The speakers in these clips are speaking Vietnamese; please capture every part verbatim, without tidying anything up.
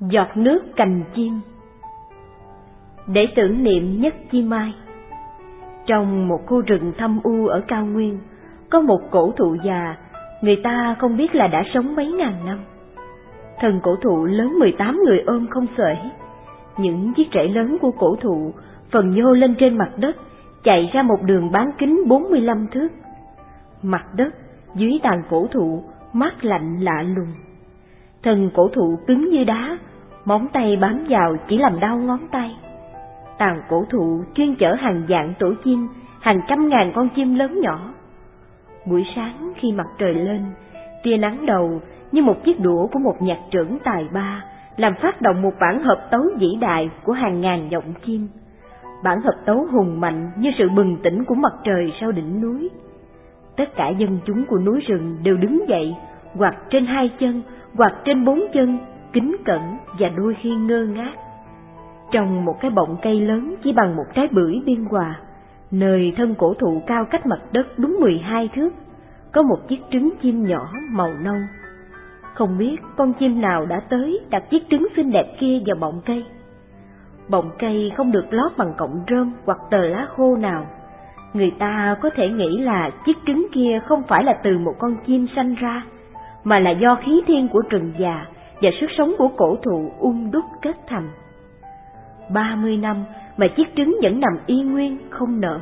Giọt nước cành chim. Để tưởng niệm Nhất Chi Mai. Trong một khu rừng thâm u ở cao nguyên, có một cổ thụ già, người ta không biết là đã sống mấy ngàn năm. Thân cổ thụ lớn mười tám người ôm không xuể. Những chiếc rễ lớn của cổ thụ phần nhô lên trên mặt đất, chạy ra một đường bán kính bốn mươi lăm thước. Mặt đất dưới tàn cổ thụ mát lạnh lạ lùng. Thân cổ thụ cứng như đá, móng tay bám vào chỉ làm đau ngón tay. Tàn cổ thụ chuyên chở hàng vạn tổ chim, hàng trăm ngàn con chim lớn nhỏ. Buổi sáng khi mặt trời lên, tia nắng đầu như một chiếc đũa của một nhạc trưởng tài ba, làm phát động một bản hợp tấu vĩ đại của hàng ngàn giọng chim. Bản hợp tấu hùng mạnh như sự bừng tỉnh của mặt trời sau đỉnh núi. Tất cả dân chúng của núi rừng đều đứng dậy, hoặc trên hai chân, hoặc trên bốn chân, kính cẩn và đôi khi ngơ ngác. Trong một cái bọng cây lớn chỉ bằng một trái bưởi biên hòa, nơi thân cổ thụ cao cách mặt đất đúng mười hai thước, có một chiếc trứng chim nhỏ màu nâu. Không biết con chim nào đã tới đặt chiếc trứng xinh đẹp kia vào bọng cây. Bọng cây không được lót bằng cọng rơm hoặc tờ lá khô nào. Người ta có thể nghĩ là chiếc trứng kia không phải là từ một con chim sanh ra, mà là do khí thiên của rừng già và sức sống của cổ thụ ung đúc kết thành. Ba mươi năm mà chiếc trứng vẫn nằm yên nguyên không nở.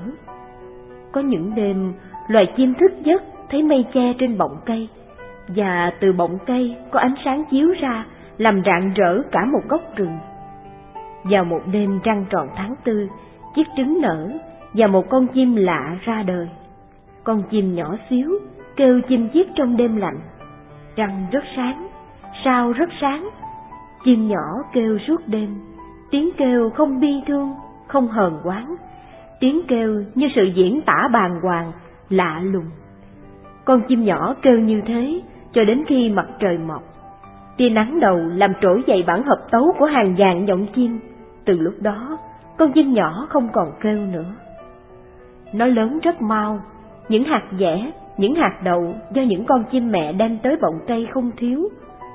Có những đêm loài chim thức giấc thấy mây che trên bọng cây, và từ bọng cây có ánh sáng chiếu ra làm rạng rỡ cả một góc rừng. Vào một đêm trăng tròn tháng tư, chiếc trứng nở và một con chim lạ ra đời. Con chim nhỏ xíu kêu chim chiết trong đêm lạnh. Trăng rất sáng, sao rất sáng. Chim nhỏ kêu suốt đêm, tiếng kêu không bi thương, không hờn oán, tiếng kêu như sự diễn tả bàng hoàng, lạ lùng. Con chim nhỏ kêu như thế cho đến khi mặt trời mọc. Tia nắng đầu làm trỗi dậy bản hợp tấu của hàng vạn giọng chim. Từ lúc đó, con chim nhỏ không còn kêu nữa. Nó lớn rất mau, những hạt dẻ, những hạt đậu do những con chim mẹ đem tới bọng cây không thiếu.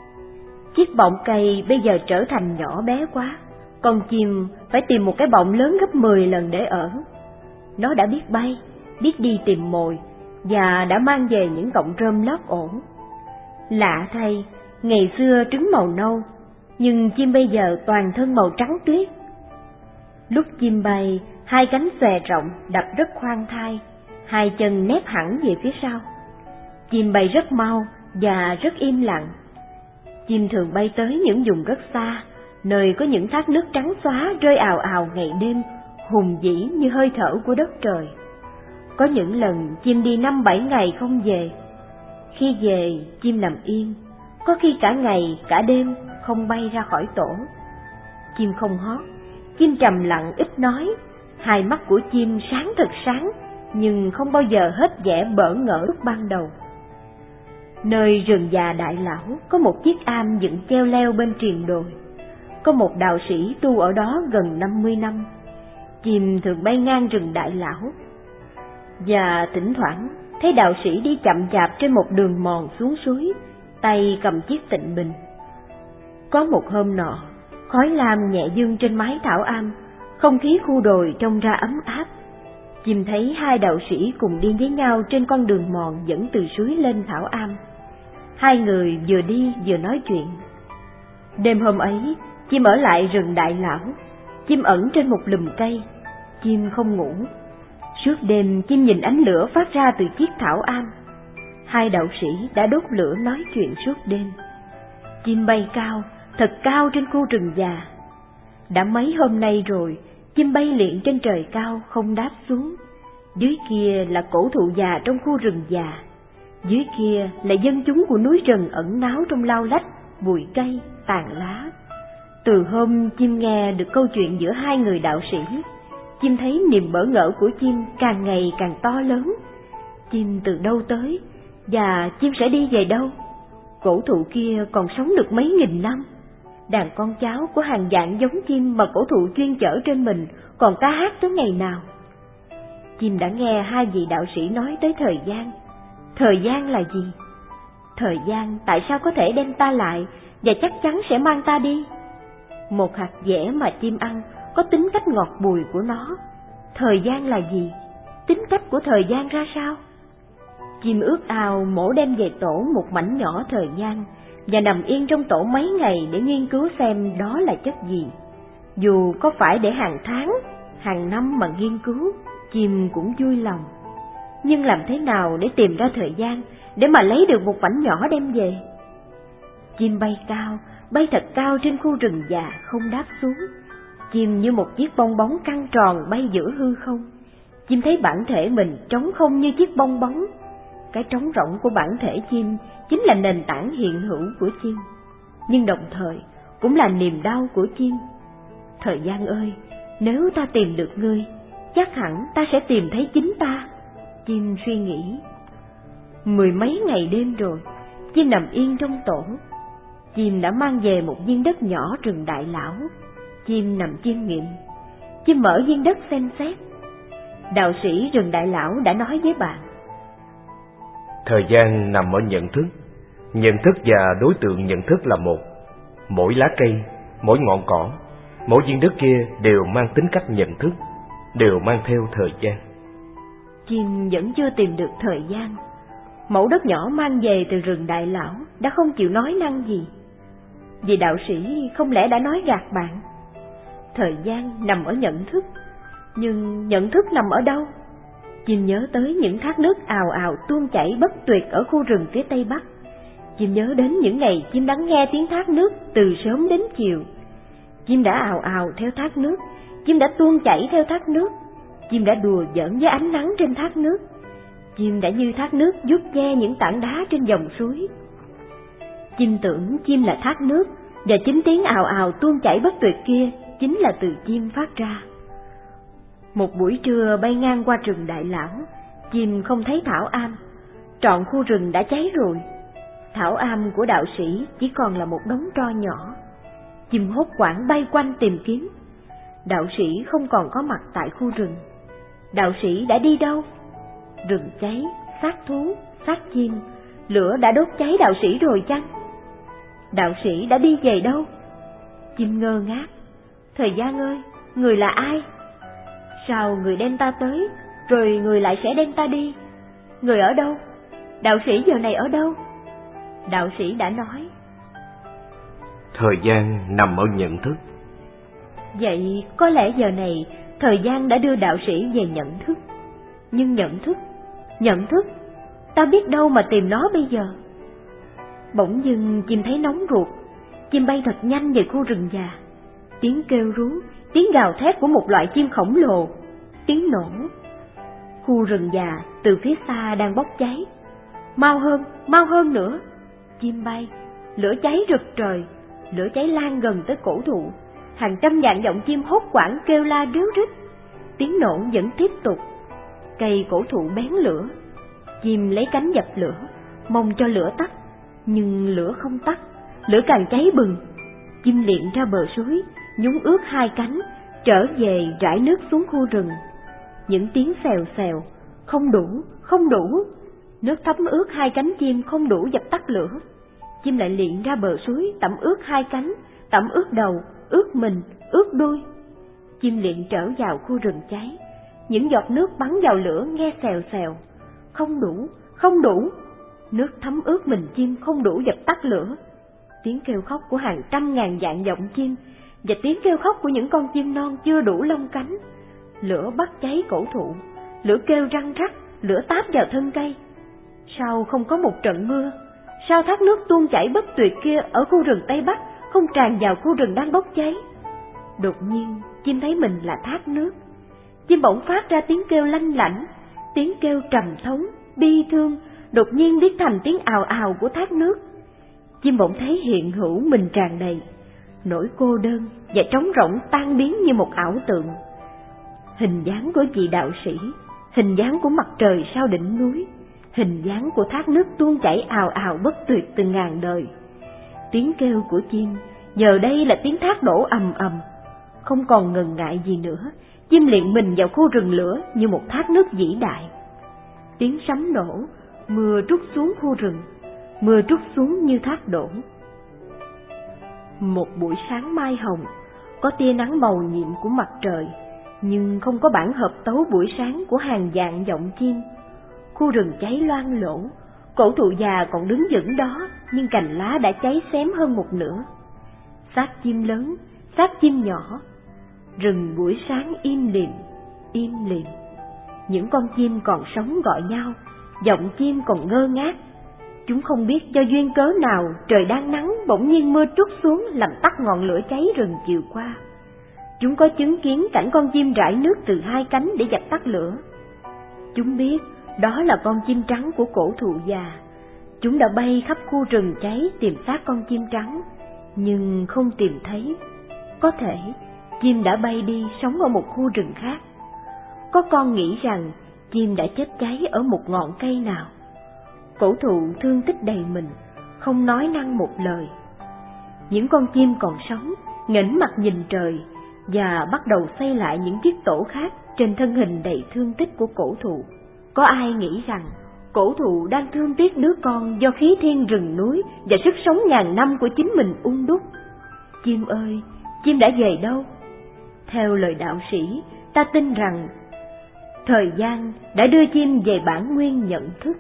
Chiếc bọng cây bây giờ trở thành nhỏ bé quá, con chim phải tìm một cái bọng lớn gấp mười lần để ở. Nó đã biết bay, biết đi tìm mồi, và đã mang về những cọng rơm lót ổ. Lạ thay, ngày xưa trứng màu nâu, nhưng chim bây giờ toàn thân màu trắng tuyết. Lúc chim bay, hai cánh xòe rộng đập rất khoan thai, hai chân nép hẳn về phía sau. Chim bay rất mau và rất im lặng. Chim thường bay tới những vùng rất xa, nơi có những thác nước trắng xóa rơi ào ào ngày đêm, hùng vĩ như hơi thở của đất trời. Có những lần chim đi năm bảy ngày không về. Khi về, chim nằm yên, có khi cả ngày cả đêm không bay ra khỏi tổ. Chim không hót, chim trầm lặng ít nói. Hai mắt của chim sáng thật sáng, nhưng không bao giờ hết vẻ bỡ ngỡ lúc ban đầu. Nơi rừng già đại lão có một chiếc am dựng treo leo bên triền đồi. Có một đạo sĩ tu ở đó gần năm mươi năm. Chim thường bay ngang rừng đại lão, và thỉnh thoảng thấy đạo sĩ đi chậm chạp trên một đường mòn xuống suối, tay cầm chiếc tịnh bình. Có một hôm nọ, khói lam nhẹ dương trên mái thảo am, không khí khu đồi trông ra ấm áp. Chim thấy hai đạo sĩ cùng đi với nhau trên con đường mòn dẫn từ suối lên thảo am. Hai người vừa đi vừa nói chuyện. Đêm hôm ấy, chim ở lại rừng đại lão. Chim ẩn trên một lùm cây. Chim không ngủ. Suốt đêm chim nhìn ánh lửa phát ra từ chiếc thảo am. Hai đạo sĩ đã đốt lửa nói chuyện suốt đêm. Chim bay cao, thật cao trên khu rừng già. Đã mấy hôm nay rồi, chim bay lượn trên trời cao không đáp xuống. Dưới kia là cổ thụ già trong khu rừng già. Dưới kia là dân chúng của núi rừng ẩn náu trong lau lách, bụi cây, tàn lá. Từ hôm chim nghe được câu chuyện giữa hai người đạo sĩ, chim thấy niềm bỡ ngỡ của chim càng ngày càng to lớn. Chim từ đâu tới, và chim sẽ đi về đâu? Cổ thụ kia còn sống được mấy nghìn năm. Đàn con cháu của hàng vạn giống chim mà cổ thụ chuyên chở trên mình còn ca hát tới ngày nào? Chim đã nghe hai vị đạo sĩ nói tới thời gian. Thời gian là gì? Thời gian tại sao có thể đem ta lại và chắc chắn sẽ mang ta đi? Một hạt dẻ mà chim ăn có tính cách ngọt bùi của nó. Thời gian là gì? Tính cách của thời gian ra sao? Chim ước ao mổ đem về tổ một mảnh nhỏ thời gian và nằm yên trong tổ mấy ngày để nghiên cứu xem đó là chất gì. Dù có phải để hàng tháng, hàng năm mà nghiên cứu, chim cũng vui lòng. Nhưng làm thế nào để tìm ra thời gian để mà lấy được một mảnh nhỏ đem về? Chim bay cao, bay thật cao trên khu rừng già không đáp xuống. Chim như một chiếc bong bóng căng tròn bay giữa hư không. Chim thấy bản thể mình trống không như chiếc bong bóng. Cái trống rỗng của bản thể chim chính là nền tảng hiện hữu của chim, nhưng đồng thời cũng là niềm đau của chim. Thời gian ơi, nếu ta tìm được ngươi, chắc hẳn ta sẽ tìm thấy chính ta. Chim suy nghĩ. Mười mấy ngày đêm rồi, chim nằm yên trong tổ. Chim đã mang về một viên đất nhỏ rừng đại lão. Chim nằm chiêm nghiệm. Chim mở viên đất xem xét. Đạo sĩ rừng đại lão đã nói với bạn: thời gian nằm ở nhận thức. Nhận thức và đối tượng nhận thức là một. Mỗi lá cây, mỗi ngọn cỏ, mỗi viên đất kia đều mang tính cách nhận thức, đều mang theo thời gian. Chim vẫn chưa tìm được thời gian. Mẫu đất nhỏ mang về từ rừng đại lão đã không chịu nói năng gì. Vì đạo sĩ không lẽ đã nói gạt bạn? Thời gian nằm ở nhận thức. Nhưng nhận thức nằm ở đâu? Chim nhớ tới những thác nước ào ào tuôn chảy bất tuyệt ở khu rừng phía tây bắc. Chim nhớ đến những ngày chim lắng nghe tiếng thác nước từ sớm đến chiều. Chim đã ào ào theo thác nước, chim đã tuôn chảy theo thác nước, chim đã đùa giỡn với ánh nắng trên thác nước, chim đã như thác nước vuốt ve những tảng đá trên dòng suối. Chim tưởng chim là thác nước, và chính tiếng ào ào tuôn chảy bất tuyệt kia chính là từ chim phát ra. Một buổi trưa bay ngang qua rừng đại lão, chim không thấy thảo am. Trọn khu rừng đã cháy rồi. Thảo am của đạo sĩ chỉ còn là một đống tro nhỏ. Chim hốt hoảng bay quanh tìm kiếm. Đạo sĩ không còn có mặt tại khu rừng. Đạo sĩ đã đi đâu? Rừng cháy, xác thú, xác chim, lửa đã đốt cháy đạo sĩ rồi chăng? Đạo sĩ đã đi về đâu? Chim ngơ ngác. Thời gian ơi, người là ai? Sao người đem ta tới, rồi người lại sẽ đem ta đi? Người ở đâu? Đạo sĩ giờ này ở đâu? Đạo sĩ đã nói: thời gian nằm ở nhận thức. Vậy có lẽ giờ này thời gian đã đưa đạo sĩ về nhận thức. Nhưng nhận thức, nhận thức, ta biết đâu mà tìm nó bây giờ? Bỗng dưng chim thấy nóng ruột. Chim bay thật nhanh về khu rừng già. Tiếng kêu rú, tiếng gào thét của một loại chim khổng lồ, tiếng nổ. Khu rừng già từ phía xa đang bốc cháy. Mau hơn, mau hơn nữa. Chim bay, lửa cháy rực trời, lửa cháy lan gần tới cổ thụ. Hàng trăm vạn giọng chim hốt hoảng kêu la ríu rít. Tiếng nổ vẫn tiếp tục. Cây cổ thụ bén lửa. Chim lấy cánh dập lửa, mong cho lửa tắt. Nhưng lửa không tắt, lửa càng cháy bừng. Chim liệng ra bờ suối, nhúng ướt hai cánh, trở về rải nước xuống khu rừng. Những tiếng xèo xèo, không đủ, không đủ. Nước thấm ướt hai cánh chim không đủ dập tắt lửa. Chim lại liệng ra bờ suối, tẩm ướt hai cánh, tẩm ướt đầu, ướt mình, ướt đuôi. Chim liệng trở vào khu rừng cháy. Những giọt nước bắn vào lửa nghe xèo xèo. Không đủ, không đủ. Nước thấm ướt mình chim không đủ dập tắt lửa. Tiếng kêu khóc của hàng trăm ngàn vạn giọng chim và tiếng kêu khóc của những con chim non chưa đủ lông cánh. Lửa bắt cháy cổ thụ, lửa kêu răng rắc, lửa táp vào thân cây. Sao không có một trận mưa? Sao thác nước tuôn chảy bất tuyệt kia ở khu rừng Tây Bắc không tràn vào khu rừng đang bốc cháy? Đột nhiên, chim thấy mình là thác nước. Chim bỗng phát ra tiếng kêu lanh lảnh, tiếng kêu trầm thống, bi thương, đột nhiên biến thành tiếng ào ào của thác nước. Chim bỗng thấy hiện hữu mình tràn đầy, nỗi cô đơn và trống rỗng tan biến như một ảo tượng. Hình dáng của vị đạo sĩ, hình dáng của mặt trời sau đỉnh núi, hình dáng của thác nước tuôn chảy ào ào bất tuyệt từ ngàn đời. Tiếng kêu của chim giờ đây là tiếng thác đổ ầm ầm. Không còn ngần ngại gì nữa, chim liệng mình vào khu rừng lửa như một thác nước vĩ đại. Tiếng sấm nổ, mưa trút xuống khu rừng, mưa trút xuống như thác đổ. Một buổi sáng mai hồng, có tia nắng màu nhiệm của mặt trời, nhưng không có bản hợp tấu buổi sáng của hàng vạn giọng chim. Khu rừng cháy loang lổ, cổ thụ già còn đứng vững đó, nhưng cành lá đã cháy xém hơn một nửa. Xác chim lớn, xác chim nhỏ, rừng buổi sáng im lìm, im lìm. Những con chim còn sống gọi nhau, giọng chim còn ngơ ngác. Chúng không biết do duyên cớ nào trời đang nắng, bỗng nhiên mưa trút xuống làm tắt ngọn lửa cháy rừng chiều qua. Chúng có chứng kiến cảnh con chim rải nước từ hai cánh để dập tắt lửa. Chúng biết đó là con chim trắng của cổ thụ già. Chúng đã bay khắp khu rừng cháy tìm xác con chim trắng, nhưng không tìm thấy. Có thể chim đã bay đi sống ở một khu rừng khác. Có con nghĩ rằng chim đã chết cháy ở một ngọn cây nào. Cổ thụ thương tích đầy mình, không nói năng một lời. Những con chim còn sống nghển mặt nhìn trời và bắt đầu xây lại những chiếc tổ khác trên thân hình đầy thương tích của cổ thụ. Có ai nghĩ rằng cổ thụ đang thương tiếc đứa con do khí thiên rừng núi và sức sống ngàn năm của chính mình ung đúc? Chim ơi, chim đã về đâu? Theo lời đạo sĩ, ta tin rằng thời gian đã đưa chim về bản nguyên nhận thức.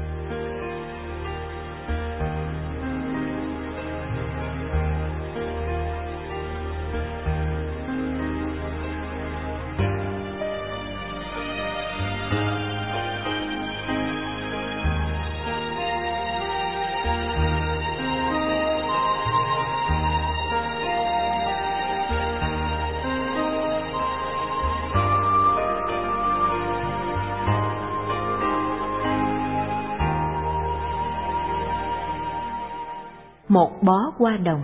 Một bó hoa đồng.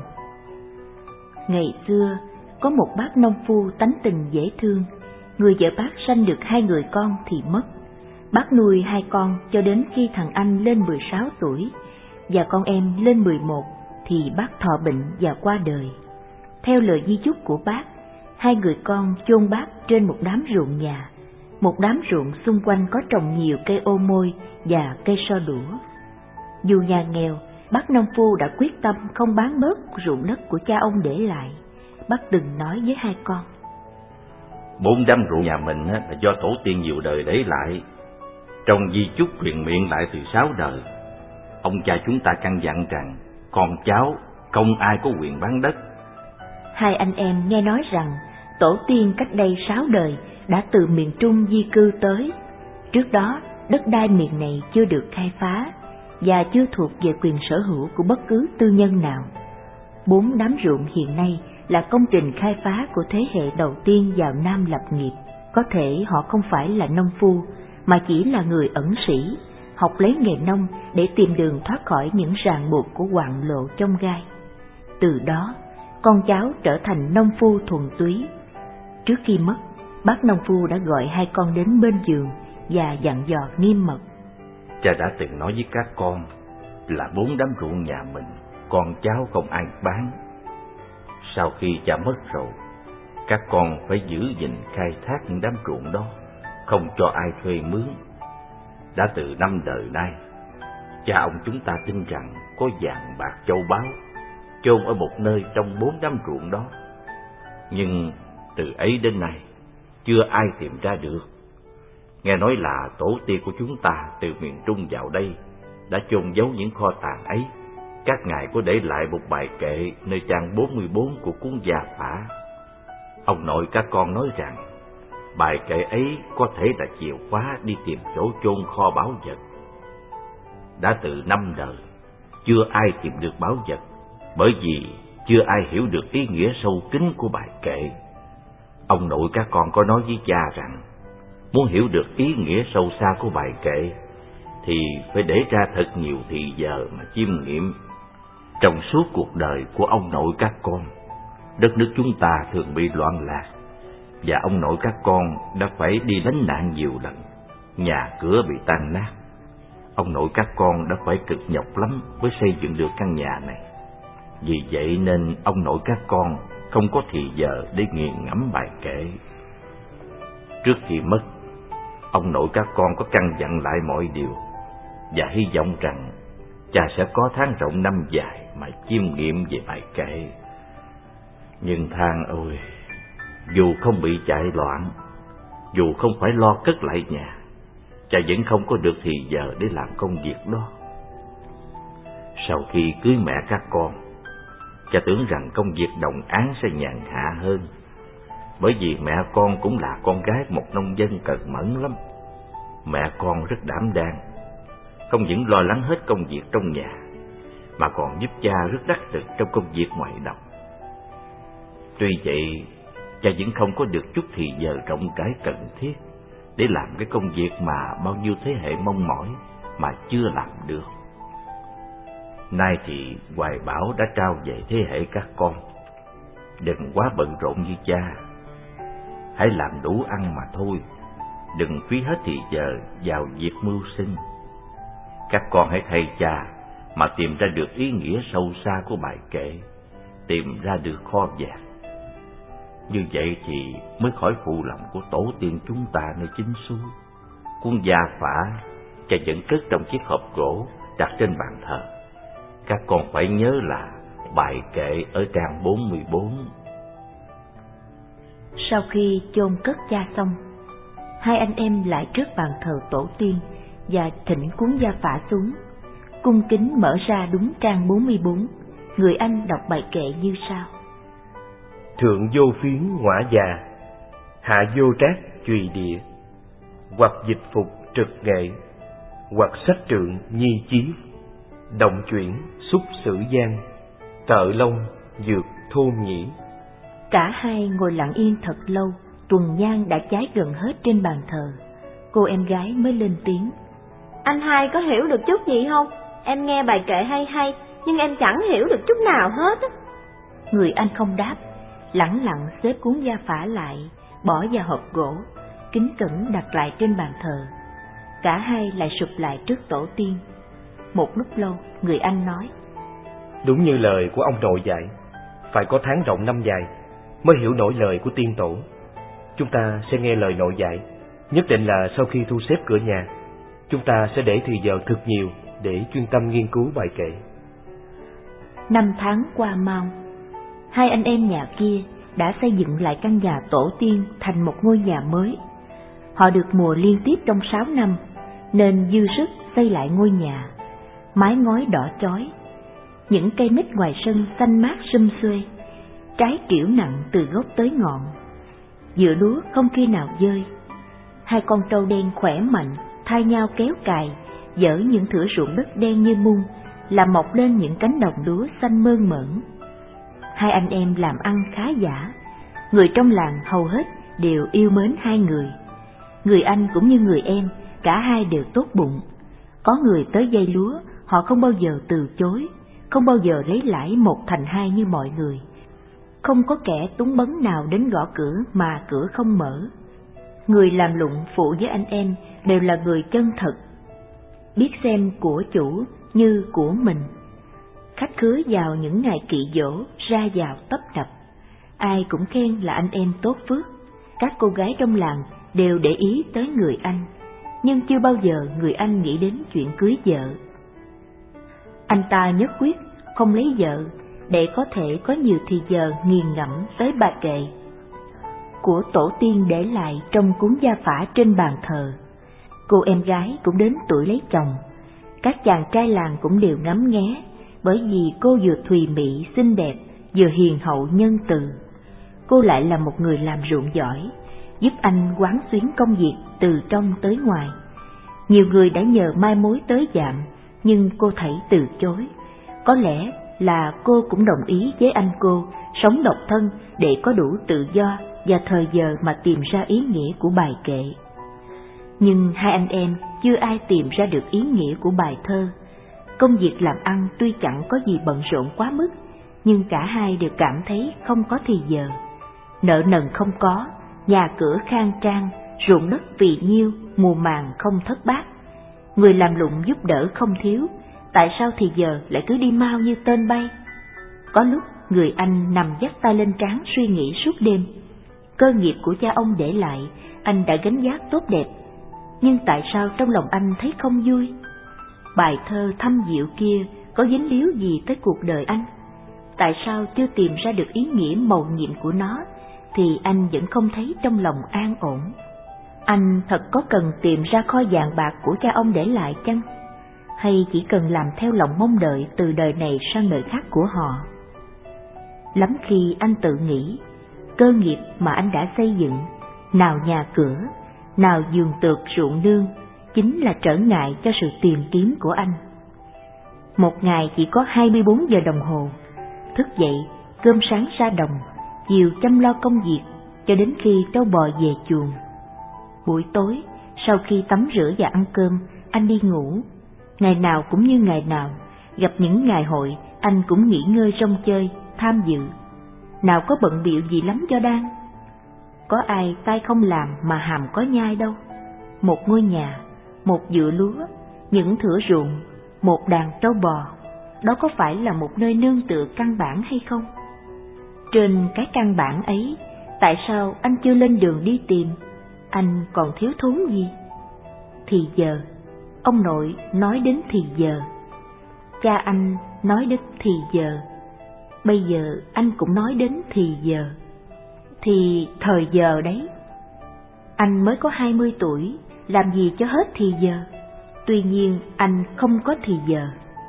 Ngày xưa, có một bác nông phu tánh tình dễ thương. Người vợ bác sanh được hai người con thì mất. Bác nuôi hai con cho đến khi thằng anh lên mười sáu tuổi, và con em lên mười một thì bác thọ bệnh và qua đời. Theo lời di chúc của bác, hai người con chôn bác trên một đám ruộng nhà, một đám ruộng xung quanh có trồng nhiều cây ô môi và cây so đũa. Dù nhà nghèo, bác nông phu đã quyết tâm không bán bớt ruộng đất của cha ông để lại. Bác từng nói với hai con: Bốn đám ruộng nhà mình là do tổ tiên nhiều đời để lại, trong di chúc truyền miệng lại từ sáu đời. Ông cha chúng ta căn dặn rằng con cháu không ai có quyền bán đất. Hai anh em nghe nói rằng tổ tiên cách đây sáu đời đã từ miền Trung di cư tới. Trước đó, đất đai miền này chưa được khai phá và chưa thuộc về quyền sở hữu của bất cứ tư nhân nào. Bốn đám ruộng hiện nay là công trình khai phá của thế hệ đầu tiên vào Nam lập nghiệp. Có thể họ không phải là nông phu, mà chỉ là người ẩn sĩ, học lấy nghề nông để tìm đường thoát khỏi những ràng buộc của hoạn lộ trong gai. Từ đó, con cháu trở thành nông phu thuần túy. Trước khi mất, bác nông phu đã gọi hai con đến bên giường và dặn dò nghiêm mật: Cha đã từng nói với các con là bốn đám ruộng nhà mình, con cháu không ai bán. Sau khi cha mất rồi, các con phải giữ gìn khai thác những đám ruộng đó, không cho ai thuê mướn. Đã từ năm đời nay, cha ông chúng ta tin rằng có vàng bạc châu báu chôn ở một nơi trong bốn đám ruộng đó. Nhưng từ ấy đến nay, chưa ai tìm ra được. Nghe nói là tổ tiên của chúng ta từ miền Trung vào đây đã chôn giấu những kho tàng ấy. Các ngài có để lại một bài kệ nơi trang bốn mươi bốn của cuốn Gia Phả. Ông nội các con nói rằng bài kệ ấy có thể là chìa khóa đi tìm chỗ chôn kho báu vật. Đã từ năm đời, chưa ai tìm được báu vật, bởi vì chưa ai hiểu được ý nghĩa sâu kín của bài kệ. Ông nội các con có nói với cha rằng muốn hiểu được ý nghĩa sâu xa của bài kệ thì phải để ra thật nhiều thì giờ mà chiêm nghiệm. Trong suốt cuộc đời của ông nội các con, đất nước chúng ta thường bị loạn lạc, và ông nội các con đã phải đi lánh nạn nhiều lần, nhà cửa bị tan nát. Ông nội các con đã phải cực nhọc lắm mới xây dựng được căn nhà này. Vì vậy nên ông nội các con không có thì giờ để nghiền ngẫm bài kệ. Trước khi mất, ông nội các con có căn dặn lại mọi điều, và hy vọng rằng cha sẽ có tháng rộng năm dài mà chiêm nghiệm về bài kệ. Nhưng than ôi, dù không bị chạy loạn, dù không phải lo cất lại nhà, cha vẫn không có được thì giờ để làm công việc đó. Sau khi cưới mẹ các con, cha tưởng rằng công việc đồng áng sẽ nhàn hạ hơn, bởi vì mẹ con cũng là con gái một nông dân cần mẫn lắm. Mẹ con rất đảm đang, không những lo lắng hết công việc trong nhà, mà còn giúp cha rất đắc lực trong công việc ngoài đồng. Tuy vậy, cha vẫn không có được chút thì giờ rộng rãi cần thiết để làm cái công việc mà bao nhiêu thế hệ mong mỏi mà chưa làm được. Nay thì hoài bão đã trao về thế hệ các con. Đừng quá bận rộn như cha, hãy làm đủ ăn mà thôi, đừng phí hết thì giờ vào việc mưu sinh. Các con hãy thay cha mà tìm ra được ý nghĩa sâu xa của bài kệ, tìm ra được kho vàng. Như vậy thì mới khỏi phụ lòng của tổ tiên chúng ta nơi chính xứ. Cuốn gia phả cha vẫn cất trong chiếc hộp gỗ đặt trên bàn thờ. Các con phải nhớ là bài kệ ở trang bốn mươi bốn. Sau khi chôn cất cha xong, hai anh em lại trước bàn thờ tổ tiên và thỉnh cuốn gia phả xuống. Cung kính mở ra đúng trang bốn mươi bốn, người anh đọc bài kệ như sau: Thượng vô phiến ngõa già, hạ vô trác chùy địa, hoặc dịch phục trực nghệ, hoặc sách trượng nhi chí, động chuyển xúc sử gian, tợ long dược thôn nhĩ. Cả hai ngồi lặng yên thật lâu, tuần nhang đã cháy gần hết trên bàn thờ. Cô em gái mới lên tiếng: Anh hai có hiểu được chút gì không? Em nghe bài kệ hay hay, nhưng em chẳng hiểu được chút nào hết á. Người anh không đáp, lẳng lặng xếp cuốn gia phả lại, bỏ vào hộp gỗ, kính cẩn đặt lại trên bàn thờ. Cả hai lại sụp lại trước tổ tiên. Một lúc lâu, người anh nói: Đúng như lời của ông nội dạy, phải có tháng rộng năm dài mới hiểu nổi lời của tiên tổ. Chúng ta sẽ nghe lời nội dạy, nhất định là sau khi thu xếp cửa nhà, chúng ta sẽ để thì giờ thật nhiều để chuyên tâm nghiên cứu bài kệ. Năm tháng qua mau, hai anh em nhà kia đã xây dựng lại căn nhà tổ tiên thành một ngôi nhà mới. Họ được mùa liên tiếp trong sáu năm, nên dư sức xây lại ngôi nhà. Mái ngói đỏ chói, những cây mít ngoài sân xanh mát sum xuê, trái trĩu nặng từ gốc tới ngọn. Giữa lúa không khi nào dơi. Hai con trâu đen khỏe mạnh thay nhau kéo cày, dỡ những thửa ruộng đất đen như mung, làm mọc lên những cánh đồng lúa xanh mơn mởn. Hai anh em làm ăn khá giả, người trong làng hầu hết đều yêu mến hai người. Người anh cũng như người em, cả hai đều tốt bụng. Có người tới dây lúa, họ không bao giờ từ chối, không bao giờ lấy lãi một thành hai như mọi người. Không có kẻ túng bấn nào đến gõ cửa mà cửa không mở. Người làm lụng phụ với anh em đều là người chân thật, biết xem của chủ như của mình. Khách khứa vào những ngày kỵ giỗ ra vào tấp nập, ai cũng khen là anh em tốt phước. Các cô gái trong làng đều để ý tới người anh, nhưng chưa bao giờ người anh nghĩ đến chuyện cưới vợ. Anh ta nhất quyết không lấy vợ để có thể có nhiều thì giờ nghiền ngẫm tới bài kệ của tổ tiên để lại trong cuốn gia phả trên bàn thờ. Cô em gái cũng đến tuổi lấy chồng. Các chàng trai làng cũng đều ngắm nghé, bởi vì cô vừa thùy mị xinh đẹp, vừa hiền hậu nhân từ. Cô lại là một người làm ruộng giỏi, giúp anh quán xuyến công việc từ trong tới ngoài. Nhiều người đã nhờ mai mối tới dạm, nhưng cô thảy từ chối. Có lẽ là cô cũng đồng ý với anh cô sống độc thân để có đủ tự do và thời giờ mà tìm ra ý nghĩa của bài kệ. Nhưng hai anh em chưa ai tìm ra được ý nghĩa của bài thơ. Công việc làm ăn tuy chẳng có gì bận rộn quá mức, nhưng cả hai đều cảm thấy không có thì giờ. Nợ nần không có, nhà cửa khang trang, ruộng đất phì nhiêu, mùa màng không thất bát. Người làm lụng giúp đỡ không thiếu, tại sao thì giờ lại cứ đi mau như tên bay? Có lúc người anh nằm vắt tay lên trán suy nghĩ suốt đêm. Cơ nghiệp của cha ông để lại, anh đã gánh vác tốt đẹp, nhưng tại sao trong lòng anh thấy không vui? Bài thơ thâm diệu kia có dính líu gì tới cuộc đời anh? tại sao chưa tìm ra được ý nghĩa mầu nhiệm của nó, thì anh vẫn không thấy trong lòng an ổn. Anh thật có cần tìm ra kho vàng bạc của cha ông để lại chăng? Hay chỉ cần làm theo lòng mong đợi từ đời này sang đời khác của họ? Lắm khi anh tự nghĩ, cơ nghiệp mà anh đã xây dựng, nào nhà cửa, nào vườn tược ruộng nương, chính là trở ngại cho sự tìm kiếm của anh. Một ngày chỉ có hai mươi bốn giờ đồng hồ, thức dậy, cơm sáng ra đồng, chiều chăm lo công việc, cho đến khi trâu bò về chuồng. Buổi tối, sau khi tắm rửa và ăn cơm, anh đi ngủ. Ngày nào cũng như ngày nào, gặp những ngày hội, anh cũng nghỉ ngơi rong chơi, tham dự. Nào có bận bịu gì lắm cho đang. Có ai tay không làm mà hàm có nhai đâu. Một ngôi nhà, một vựa lúa, những thửa ruộng, một đàn trâu bò, đó có phải là một nơi nương tựa căn bản hay không? Trên cái căn bản ấy, tại sao anh chưa lên đường đi tìm? Anh còn thiếu thốn gì? Thì giờ, ông nội nói đến thì giờ, cha anh nói đến thì giờ, bây giờ anh cũng nói đến thì giờ. Thì thời giờ đấy. Anh mới có hai mươi tuổi, làm gì cho hết thì giờ? Tuy nhiên anh không có thì giờ.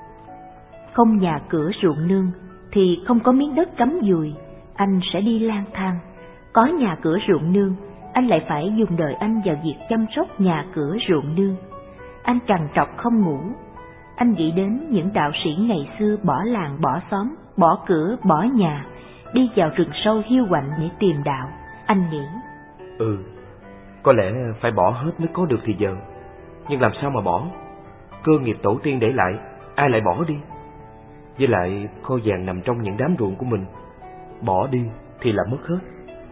Không nhà cửa ruộng nương thì không có miếng đất cắm dùi, anh sẽ đi lang thang. Có nhà cửa ruộng nương, anh lại phải dùng đời anh vào việc chăm sóc nhà cửa ruộng nương. Anh trằn trọc không ngủ. Anh nghĩ đến những đạo sĩ ngày xưa bỏ làng bỏ xóm, bỏ cửa bỏ nhà, đi vào rừng sâu hiu quạnh để tìm đạo. Anh nghĩ, Ừ, có lẽ phải bỏ hết mới có được thì giờ. Nhưng làm sao mà bỏ? Cơ nghiệp tổ tiên để lại, ai lại bỏ đi? Với lại kho vàng nằm trong những đám ruộng của mình, bỏ đi thì là mất hết.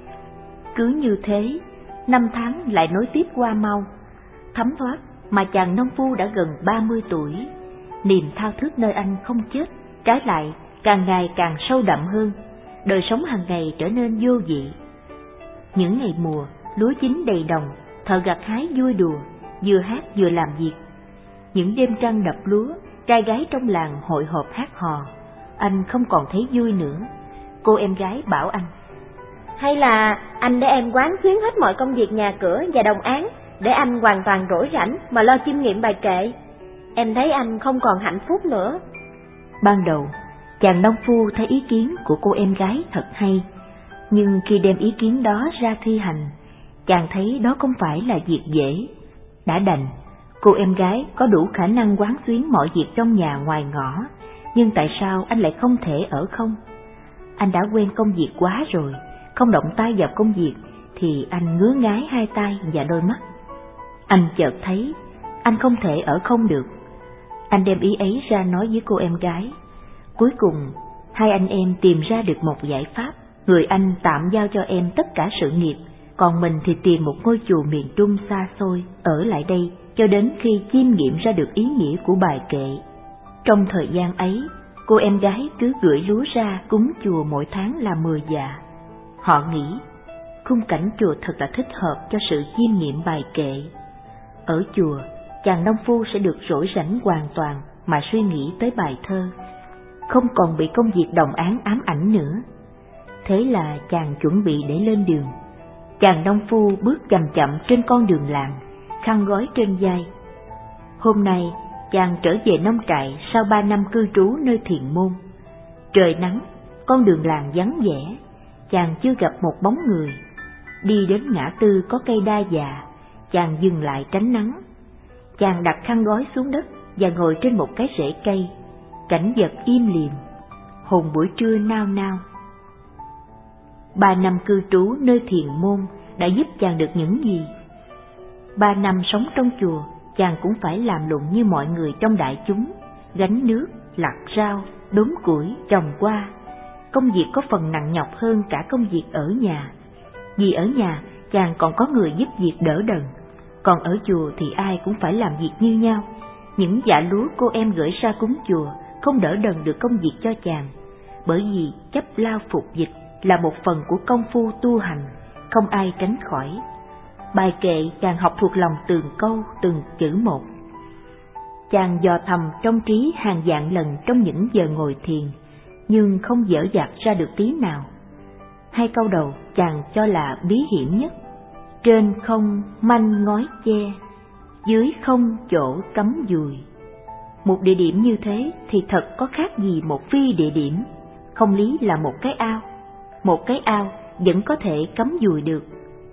Cứ như thế, năm tháng lại nối tiếp qua mau. Thấm thoát mà chàng nông phu đã gần ba mươi tuổi. Niềm thao thức nơi anh không chết, trái lại càng ngày càng sâu đậm hơn. Đời sống hàng ngày trở nên vô vị. Những ngày mùa, lúa chín đầy đồng, thợ gặt hái vui đùa, vừa hát vừa làm việc. Những đêm trăng đập lúa, trai gái trong làng hội họp hát hò. Anh không còn thấy vui nữa. Cô em gái bảo anh, hay là anh để em quán xuyến hết mọi công việc nhà cửa và đồng áng, để anh hoàn toàn rỗi rảnh mà lo chiêm nghiệm bài kệ. Em thấy anh không còn hạnh phúc nữa. Ban đầu, chàng nông phu thấy ý kiến của cô em gái thật hay, nhưng khi đem ý kiến đó ra thi hành, chàng thấy đó không phải là việc dễ. Đã đành, cô em gái có đủ khả năng quán xuyến mọi việc trong nhà ngoài ngõ, nhưng tại sao anh lại không thể ở không? Anh đã quen công việc quá rồi, không động tay vào công việc thì anh ngứa ngái hai tay và đôi mắt. Anh chợt thấy anh không thể ở không được. Anh đem ý ấy ra nói với cô em gái. Cuối cùng, hai anh em tìm ra được một giải pháp. Người anh tạm giao cho em tất cả sự nghiệp, còn mình thì tìm một ngôi chùa miền Trung xa xôi, ở lại đây cho đến khi chiêm nghiệm ra được ý nghĩa của bài kệ. Trong thời gian ấy, cô em gái cứ gửi lúa ra cúng chùa mỗi tháng là mười dạ. Họ nghĩ, khung cảnh chùa thật là thích hợp cho sự chiêm nghiệm bài kệ. Ở chùa, chàng nông phu sẽ được rỗi rảnh hoàn toàn mà suy nghĩ tới bài thơ, không còn bị công việc đồng áng ám ảnh nữa. Thế là chàng chuẩn bị để lên đường. Chàng nông phu bước chậm chậm trên con đường làng, khăn gói trên vai. Hôm nay, chàng trở về nông trại sau ba năm cư trú nơi Thiền Môn. Trời nắng, con đường làng vắng vẻ, chàng chưa gặp một bóng người. Đi đến ngã tư có cây đa già, chàng dừng lại tránh nắng. Chàng đặt khăn gói xuống đất và ngồi trên một cái rễ cây. Cảnh vật im lìm, hồn buổi trưa nao nao. Ba năm cư trú nơi Thiền Môn đã giúp chàng được những gì? Ba năm sống trong chùa, chàng cũng phải làm lụng như mọi người trong đại chúng, gánh nước, lặt rau, đốn củi, trồng hoa. Công việc có phần nặng nhọc hơn cả công việc ở nhà. Vì ở nhà, chàng còn có người giúp việc đỡ đần, còn ở chùa thì ai cũng phải làm việc như nhau. Những dạ lúa cô em gửi ra cúng chùa không đỡ đần được công việc cho chàng, bởi vì chấp lao phục dịch là một phần của công phu tu hành, không ai tránh khỏi. Bài kệ chàng học thuộc lòng từng câu, từng chữ một. Chàng dò thầm trong trí hàng vạn lần trong những giờ ngồi thiền, nhưng không dở dặt ra được tí nào. Hai câu đầu chàng cho là bí hiểm nhất. Trên không manh ngói che, dưới không chỗ cắm dùi. Một địa điểm như thế thì thật có khác gì một phi địa điểm, không lý là một cái ao. Một cái ao vẫn có thể cắm dùi được,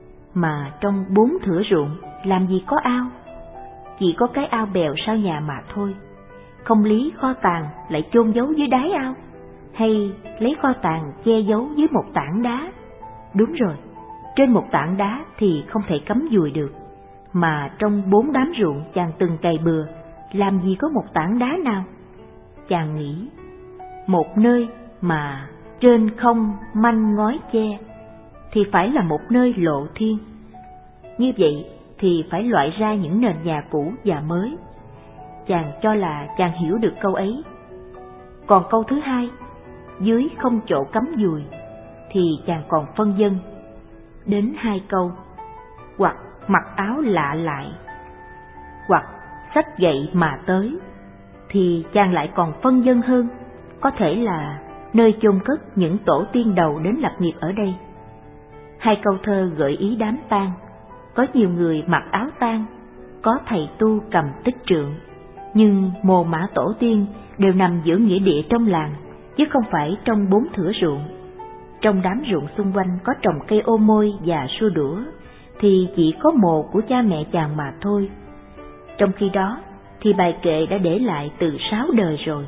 mà trong bốn thửa ruộng làm gì có ao. Chỉ có cái ao bèo sau nhà mà thôi. Không lý kho tàng lại chôn giấu dưới đáy ao, hay lấy kho tàng che giấu dưới một tảng đá. Đúng rồi, trên một tảng đá thì không thể cắm dùi được, mà trong bốn đám ruộng chàng từng cày bừa, làm gì có một tảng đá nào. Chàng nghĩ, một nơi mà trên không manh ngói che thì phải là một nơi lộ thiên. Như vậy thì phải loại ra những nền nhà cũ và mới. Chàng cho là chàng hiểu được câu ấy. Còn câu thứ hai, dưới không chỗ cắm dùi, thì chàng còn phân vân. Đến hai câu, hoặc mặc áo lạ lại, hoặc xách gậy mà tới, thì chàng lại còn phân vân hơn. Có thể là nơi chôn cất những tổ tiên đầu đến lập nghiệp ở đây. Hai câu thơ gợi ý đám tang. Có nhiều người mặc áo tang, có thầy tu cầm tích trượng, nhưng mồ mả tổ tiên đều nằm giữa nghĩa địa trong làng, chứ không phải trong bốn thửa ruộng. Trong đám ruộng xung quanh có trồng cây ô môi và xua đũa, thì chỉ có mồ của cha mẹ chàng mà thôi. Trong khi đó thì bài kệ đã để lại từ sáu đời rồi.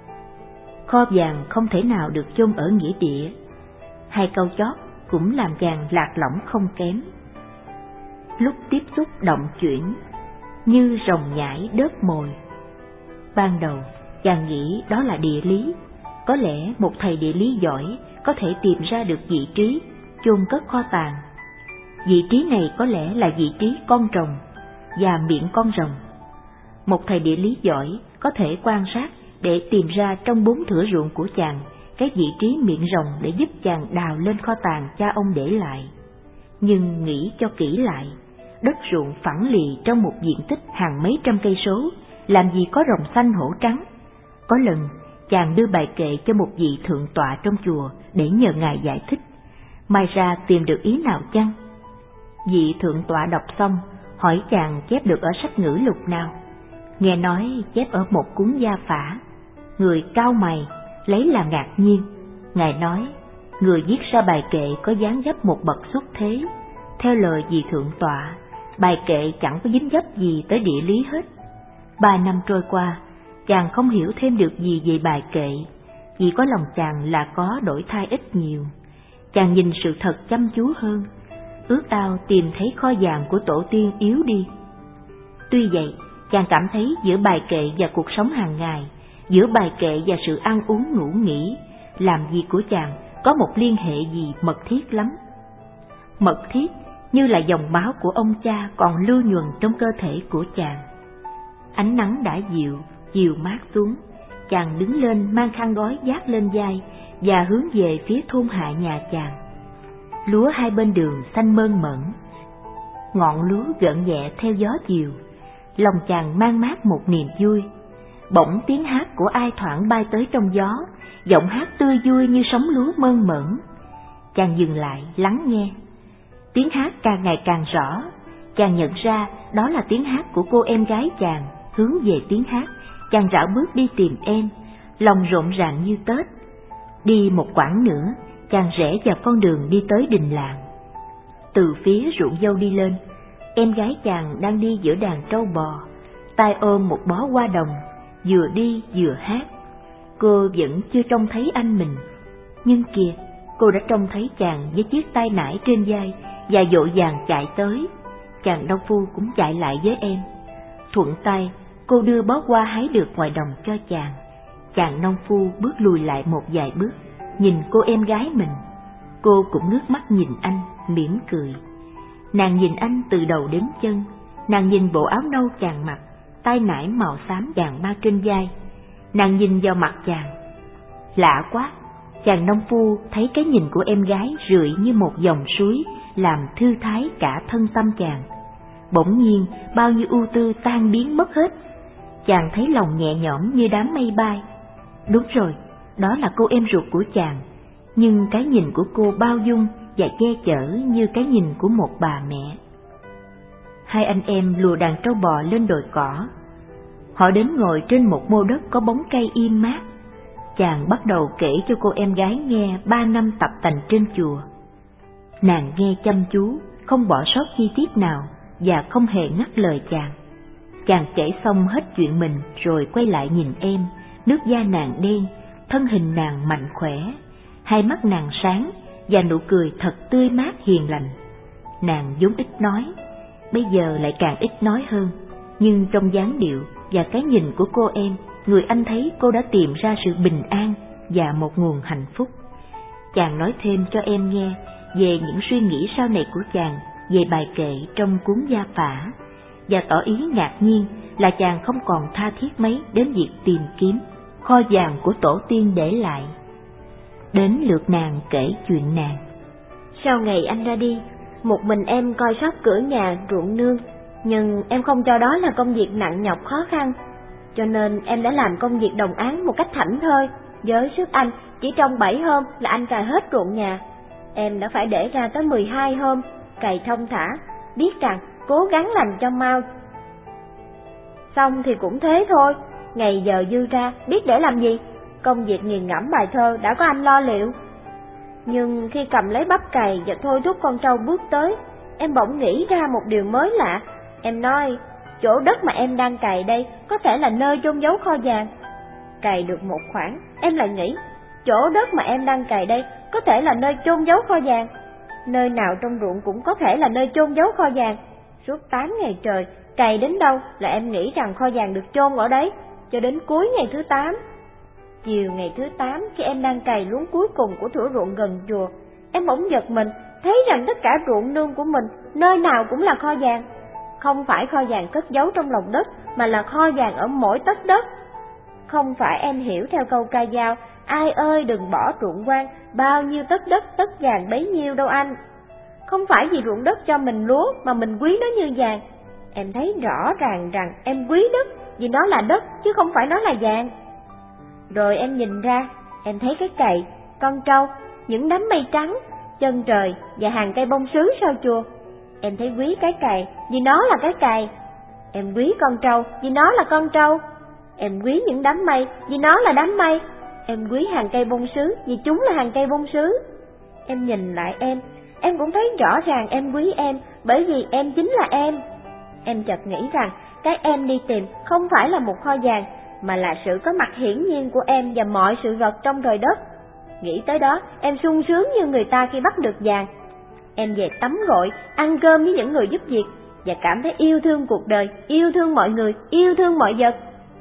Kho vàng không thể nào được chôn ở nghĩa địa. Hai câu chót cũng làm chàng lạc lõng không kém. Lúc tiếp xúc động chuyển, như rồng nhảy đớp mồi. Ban đầu chàng nghĩ đó là địa lý. Có lẽ một thầy địa lý giỏi có thể tìm ra được vị trí chôn cất kho tàng. Vị trí này có lẽ là vị trí con rồng và miệng con rồng. Một thầy địa lý giỏi có thể quan sát để tìm ra trong bốn thửa ruộng của chàng cái vị trí miệng rồng để giúp chàng đào lên kho tàng cha ông để lại. Nhưng nghĩ cho kỹ lại, đất ruộng phẳng lì trong một diện tích hàng mấy trăm cây số, làm gì có rồng xanh hổ trắng. Có lần chàng đưa bài kệ cho một vị thượng tọa trong chùa để nhờ ngài giải thích, mai ra tìm được ý nào chăng? Vị thượng tọa đọc xong hỏi chàng chép được ở sách ngữ lục nào. Nghe nói chép ở một cuốn gia phả. Người cau mày lấy làm ngạc nhiên. Ngài nói người viết ra bài kệ có dáng dấp một bậc xuất thế. Theo lời vị thượng tọa, bài kệ chẳng có dính dấp gì tới địa lý hết. Ba năm trôi qua, chàng không hiểu thêm được gì về bài kệ, vì có lòng chàng là có đổi thay ít nhiều. Chàng nhìn sự thật chăm chú hơn, ước ao tìm thấy kho vàng của tổ tiên yếu đi. Tuy vậy, chàng cảm thấy giữa bài kệ và cuộc sống hàng ngày, giữa bài kệ và sự ăn uống ngủ nghỉ, làm việc của chàng có một liên hệ gì mật thiết lắm. Mật thiết như là dòng máu của ông cha còn lưu nhuần trong cơ thể của chàng. Ánh nắng đã dịu, dịu mát xuống, chàng đứng lên mang khăn gói vác lên vai và hướng về phía thôn hạ nhà chàng. Lúa hai bên đường xanh mơn mởn, ngọn lúa gợn nhẹ theo gió chiều, lòng chàng mang mát một niềm vui. Bỗng tiếng hát của ai thoảng bay tới trong gió, giọng hát tươi vui như sóng lúa mơn mởn. Chàng dừng lại lắng nghe. Tiếng hát càng ngày càng rõ, chàng nhận ra đó là tiếng hát của cô em gái chàng. Hướng về tiếng hát, chàng rảo bước đi tìm em, lòng rộn ràng như Tết. Đi một quãng nữa, chàng rẽ vào con đường đi tới đình làng. Từ phía ruộng dâu đi lên, em gái chàng đang đi giữa đàn trâu bò, tay ôm một bó hoa đồng, vừa đi vừa hát. Cô vẫn chưa trông thấy anh mình, nhưng kìa, cô đã trông thấy chàng với chiếc tay nải trên vai và vội vàng chạy tới. Chàng nông phu cũng chạy lại với em. Thuận tay, cô đưa bó hoa hái được ngoài đồng cho chàng. Chàng nông phu bước lùi lại một vài bước, nhìn cô em gái mình. Cô cũng ngước mắt nhìn anh, mỉm cười. Nàng nhìn anh từ đầu đến chân, nàng nhìn bộ áo nâu chàng mặc, tay nải màu xám vàng ma trên vai. Nàng nhìn vào mặt chàng. Lạ quá, chàng nông phu thấy cái nhìn của em gái rượi như một dòng suối, làm thư thái cả thân tâm chàng. Bỗng nhiên bao nhiêu ưu tư tan biến mất hết. Chàng thấy lòng nhẹ nhõm như đám mây bay. Đúng rồi, đó là cô em ruột của chàng, nhưng cái nhìn của cô bao dung và che chở như cái nhìn của một bà mẹ. Hai anh em lùa đàn trâu bò lên đồi cỏ. Họ đến ngồi trên một mô đất có bóng cây im mát. Chàng bắt đầu kể cho cô em gái nghe ba năm tập tành trên chùa. Nàng nghe chăm chú, không bỏ sót chi tiết nào và không hề ngắt lời chàng. Chàng kể xong hết chuyện mình rồi quay lại nhìn em, nước da nàng đen, thân hình nàng mạnh khỏe, hai mắt nàng sáng và nụ cười thật tươi mát hiền lành. Nàng vốn ít nói, bây giờ lại càng ít nói hơn, nhưng trong dáng điệu và cái nhìn của cô em, người anh thấy cô đã tìm ra sự bình an và một nguồn hạnh phúc. Chàng nói thêm cho em nghe về những suy nghĩ sau này của chàng về bài kệ trong cuốn Gia Phả, và tỏ ý ngạc nhiên là chàng không còn tha thiết mấy đến việc tìm kiếm kho vàng của tổ tiên để lại. Đến lượt nàng kể chuyện nàng. Sau ngày anh ra đi, một mình em coi sóc cửa nhà ruộng nương, nhưng em không cho đó là công việc nặng nhọc khó khăn, cho nên em đã làm công việc đồng áng một cách thảnh thơi. Với sức anh, chỉ trong bảy hôm là anh cày hết ruộng nhà. Em đã phải để ra tới mười hai hôm cày thông thả, biết rằng cố gắng làm cho mau. Xong thì cũng thế thôi, ngày giờ dư ra biết để làm gì, công việc nghiền ngẫm bài thơ đã có anh lo liệu. Nhưng khi cầm lấy bắp cày và thôi thúc con trâu bước tới, em bỗng nghĩ ra một điều mới lạ. Em nói, chỗ đất mà em đang cày đây có thể là nơi chôn giấu kho vàng. Cày được một khoảng, em lại nghĩ, chỗ đất mà em đang cày đây có thể là nơi chôn giấu kho vàng. Nơi nào trong ruộng cũng có thể là nơi chôn giấu kho vàng. Suốt tám ngày trời, cày đến đâu là em nghĩ rằng kho vàng được chôn ở đấy, cho đến cuối ngày thứ tám. Chiều ngày thứ tám, khi em đang cày luống cuối cùng của thửa ruộng gần chùa, em bỗng giật mình, thấy rằng tất cả ruộng nương của mình, nơi nào cũng là kho vàng. Không phải kho vàng cất giấu trong lòng đất, mà là kho vàng ở mỗi tấc đất. Không phải em hiểu theo câu ca dao, ai ơi đừng bỏ ruộng quan, bao nhiêu tấc đất tấc vàng bấy nhiêu đâu anh. Không phải vì ruộng đất cho mình lúa mà mình quý nó như vàng. Em thấy rõ ràng rằng em quý đất vì nó là đất chứ không phải nó là vàng. Rồi em nhìn ra, em thấy cái cày, con trâu, những đám mây trắng, chân trời và hàng cây bông sứ sau chùa. Em thấy quý cái cày vì nó là cái cày. Em quý con trâu vì nó là con trâu. Em quý những đám mây vì nó là đám mây. Em quý hàng cây bông sứ vì chúng là hàng cây bông sứ. Em nhìn lại em, em cũng thấy rõ ràng em quý em, bởi vì em chính là em. Em chợt nghĩ rằng cái em đi tìm không phải là một kho vàng, mà là sự có mặt hiển nhiên của em và mọi sự vật trong trời đất. Nghĩ tới đó, em sung sướng như người ta khi bắt được vàng. Em về tắm gội, ăn cơm với những người giúp việc, và cảm thấy yêu thương cuộc đời, yêu thương mọi người, yêu thương mọi vật.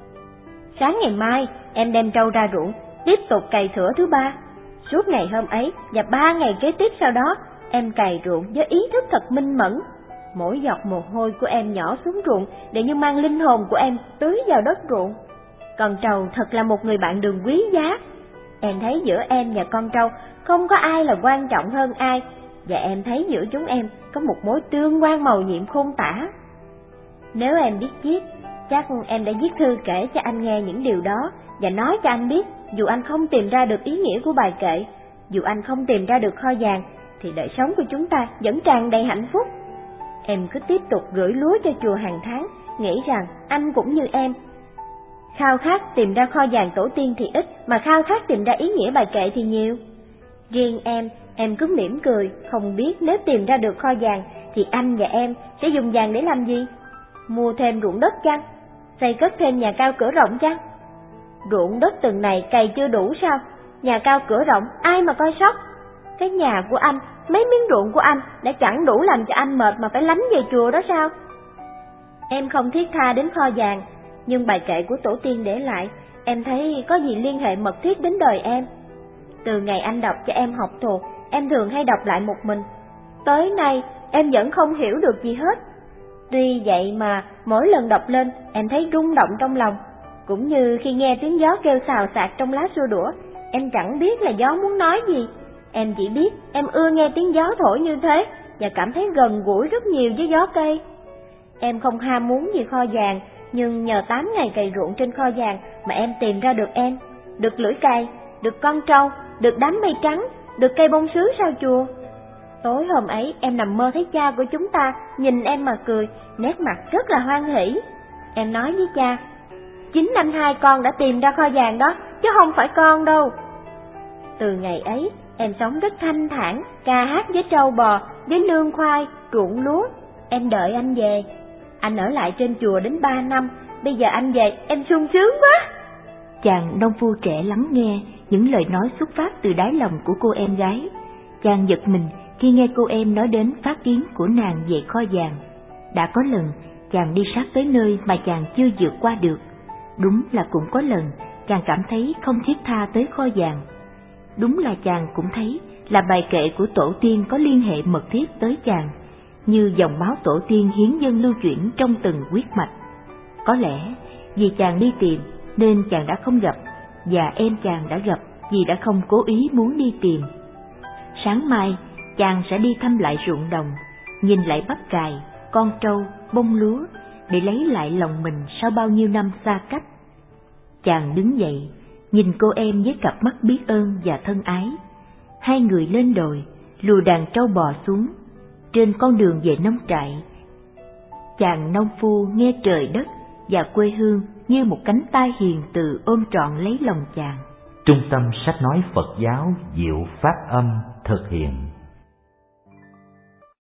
Sáng ngày mai, em đem trâu ra ruộng, tiếp tục cày thửa thứ ba. Suốt ngày hôm ấy và ba ngày kế tiếp sau đó, em cày ruộng với ý thức thật minh mẫn. Mỗi giọt mồ hôi của em nhỏ xuống ruộng đều như mang linh hồn của em tưới vào đất ruộng. Con trâu thật là một người bạn đường quý giá. Em thấy giữa em và con trâu không có ai là quan trọng hơn ai, và em thấy giữa chúng em có một mối tương quan màu nhiệm khôn tả. Nếu em biết viết, chắc em đã viết thư kể cho anh nghe những điều đó, và nói cho anh biết dù anh không tìm ra được ý nghĩa của bài kệ, dù anh không tìm ra được kho vàng, thì đời sống của chúng ta vẫn tràn đầy hạnh phúc. Em cứ tiếp tục gửi lúa cho chùa hàng tháng, nghĩ rằng anh cũng như em. Khao khát tìm ra kho vàng tổ tiên thì ít, mà khao khát tìm ra ý nghĩa bài kệ thì nhiều. Riêng em, em cứ mỉm cười, không biết nếu tìm ra được kho vàng thì anh và em sẽ dùng vàng để làm gì? Mua thêm ruộng đất chăng? Xây cất thêm nhà cao cửa rộng chăng? Ruộng đất từng này cày chưa đủ sao? Nhà cao cửa rộng ai mà coi sóc? Cái nhà của anh, mấy miếng ruộng của anh đã chẳng đủ làm cho anh mệt mà phải lánh về chùa đó sao? Em không thiết tha đến kho vàng, nhưng bài kệ của tổ tiên để lại, em thấy có gì liên hệ mật thiết đến đời em. Từ ngày anh đọc cho em học thuộc, em thường hay đọc lại một mình. Tới nay, em vẫn không hiểu được gì hết. Tuy vậy mà, mỗi lần đọc lên, em thấy rung động trong lòng. Cũng như khi nghe tiếng gió kêu xào xạc trong lá xua đũa, em chẳng biết là gió muốn nói gì. Em chỉ biết em ưa nghe tiếng gió thổi như thế, và cảm thấy gần gũi rất nhiều với gió cây. Em không ham muốn gì kho vàng, nhưng nhờ tám ngày cày ruộng trên kho vàng mà em tìm ra được em, được lưỡi cày, được con trâu, được đám mây trắng, được cây bông sứ sau chùa. Tối hôm ấy em nằm mơ thấy cha của chúng ta nhìn em mà cười, nét mặt rất là hoan hỉ. Em nói với cha, chính anh hai con đã tìm ra kho vàng đó, chứ không phải con đâu. Từ ngày ấy, em sống rất thanh thản, ca hát với trâu bò, với nương khoai, ruộng lúa. Em đợi anh về. Anh ở lại trên chùa đến ba năm, bây giờ anh về, em sung sướng quá. Chàng nông phu trẻ lắng nghe những lời nói xuất phát từ đáy lòng của cô em gái. Chàng giật mình khi nghe cô em nói đến phát kiến của nàng về kho vàng. Đã có lần chàng đi sát tới nơi mà chàng chưa vượt qua được. Đúng là cũng có lần chàng cảm thấy không thiết tha tới kho vàng. Đúng là chàng cũng thấy là bài kệ của tổ tiên có liên hệ mật thiết tới chàng, như dòng máu tổ tiên hiến dâng lưu chuyển trong từng huyết mạch. Có lẽ vì chàng đi tìm nên chàng đã không gặp, và em chàng đã gặp vì đã không cố ý muốn đi tìm. Sáng mai chàng sẽ đi thăm lại ruộng đồng, nhìn lại bắp cải, con trâu, bông lúa, để lấy lại lòng mình sau bao nhiêu năm xa cách. Chàng đứng dậy, nhìn cô em với cặp mắt biết ơn và thân ái. Hai người lên đồi, lùi đàn trâu bò xuống. Trên con đường về nông trại, chàng nông phu nghe trời đất và quê hương như một cánh tay hiền từ ôm trọn lấy lòng chàng. Trung tâm sách nói Phật giáo Diệu Pháp Âm thực hiện.